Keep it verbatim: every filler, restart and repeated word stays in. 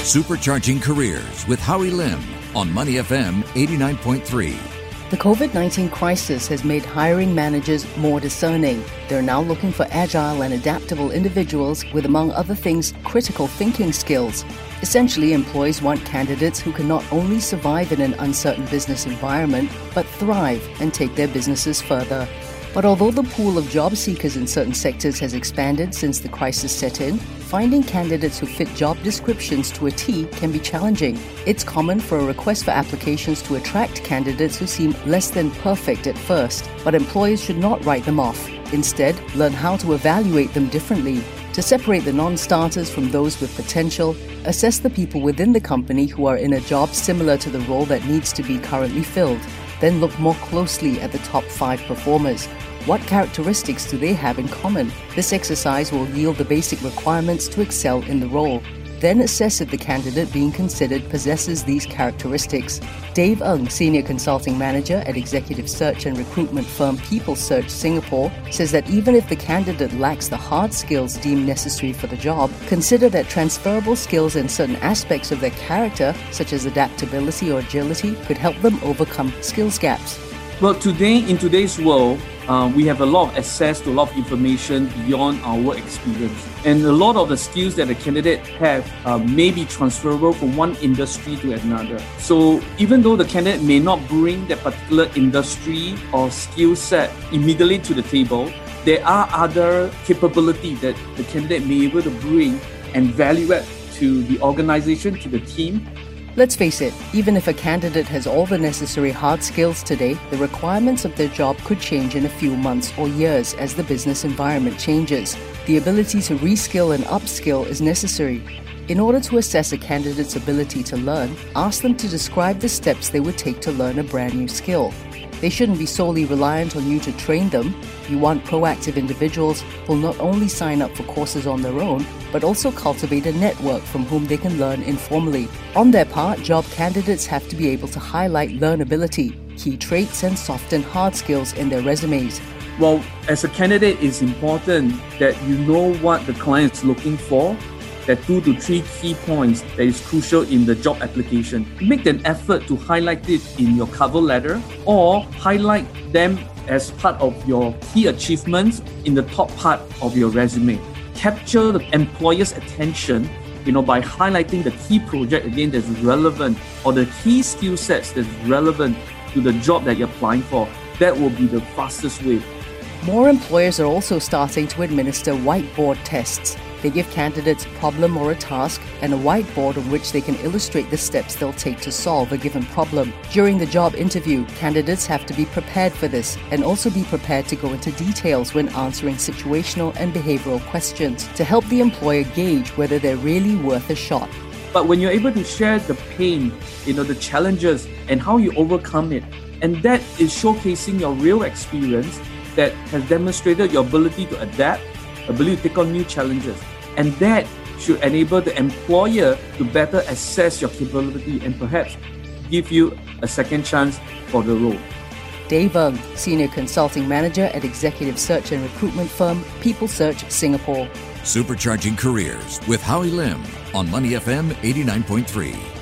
Supercharging Careers with Howie Lim on Money F M eighty-nine point three. The covid nineteen crisis has made hiring managers more discerning. They're now looking for agile and adaptable individuals with, among other things, critical thinking skills. Essentially, employees want candidates who can not only survive in an uncertain business environment, but thrive and take their businesses further. But although the pool of job seekers in certain sectors has expanded since the crisis set in, finding candidates who fit job descriptions to a T can be challenging. It's common for a request for applications to attract candidates who seem less than perfect at first, but employers should not write them off. Instead, learn how to evaluate them differently. To separate the non-starters from those with potential, assess the people within the company who are in a job similar to the role that needs to be currently filled. Then look more closely at the top five performers. What characteristics do they have in common? This exercise will yield the basic requirements to excel in the role. Then assess if the candidate being considered possesses these characteristics. Dave Ng, Senior Consulting Manager at executive search and recruitment firm People Search Singapore, says that even if the candidate lacks the hard skills deemed necessary for the job, consider that transferable skills in certain aspects of their character, such as adaptability or agility, could help them overcome skills gaps. Well, today, in today's world, uh, we have a lot of access to a lot of information beyond our work experience. And a lot of the skills that a candidate have uh, may be transferable from one industry to another. So even though the candidate may not bring that particular industry or skill set immediately to the table, there are other capabilities that the candidate may be able to bring and value add to the organization, to the team. Let's face it, even if a candidate has all the necessary hard skills today, the requirements of their job could change in a few months or years as the business environment changes. The ability to reskill and upskill is necessary. In order to assess a candidate's ability to learn, ask them to describe the steps they would take to learn a brand new skill. They shouldn't be solely reliant on you to train them. You want proactive individuals who will not only sign up for courses on their own, but also cultivate a network from whom they can learn informally. On their part, job candidates have to be able to highlight learnability, key traits, and soft and hard skills in their resumes. Well, as a candidate, it's important that you know what the client is looking for. There are two to three key points that is crucial in the job application. Make an effort to highlight it in your cover letter or highlight them as part of your key achievements in the top part of your resume. Capture the employer's attention, you know, by highlighting the key project again that's relevant or the key skill sets that's relevant to the job that you're applying for. That will be the fastest way. More employers are also starting to administer whiteboard tests. They give candidates a problem or a task and a whiteboard on which they can illustrate the steps they'll take to solve a given problem. During the job interview, candidates have to be prepared for this and also be prepared to go into details when answering situational and behavioral questions to help the employer gauge whether they're really worth a shot. But when you're able to share the pain, you know, the challenges and how you overcome it, and that is showcasing your real experience that has demonstrated your ability to adapt, ability to take on new challenges. And that should enable the employer to better assess your capability and perhaps give you a second chance for the role. Dave Ng, Senior Consulting Manager at executive search and recruitment firm People Search Singapore. Supercharging Careers with Howie Lim on Money F M eighty-nine point three.